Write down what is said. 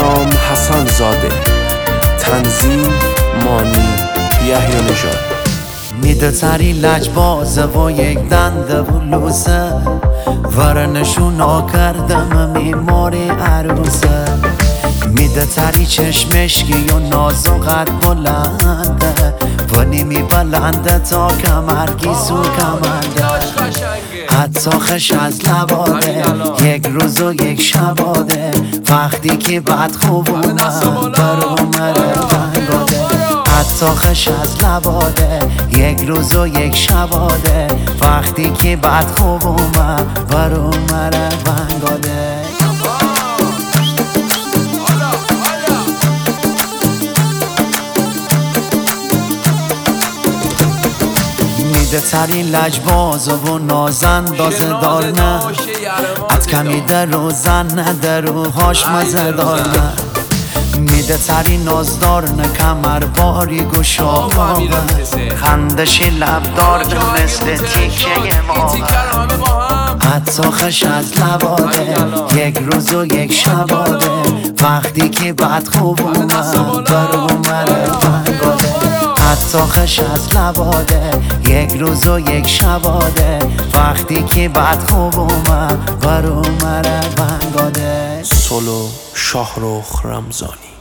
نام حسن زاده، تنظیم مانی یحیی نژاد. میده تری لجبازه و یک دنده و لوسه، ورنشونا کردم میماری عروسه. میده تری چشمشگی و ناز و قد بلنده، و نیمی بلنده تا کمرگی سو کمنده. حتی خش از لباده، یک روز و یک شباده، وقتی که بد خوب اومد بر عمره بنگاده. حتی خش از لباده، یک روز و یک شباده، وقتی که بد خوب اومد بر عمره بنگاده. میده تری لجباز و نازندازه دار نه، ات کمی در و زن نده روهاش مزه دار نه. میده تری نازدار نه، کمر باری گشاده، خندشی لبدار نه مثل تیکه ما. حتی خش از لباده، یک روز و یک شباده، وقتی که بد خوب اومد بر عمره بنگاده. حتی خش از لباده، یک روز و یک شباده، وقتی که بد خوب اومد بر عمره بنگاده. سولو شاهرخ رمضانی.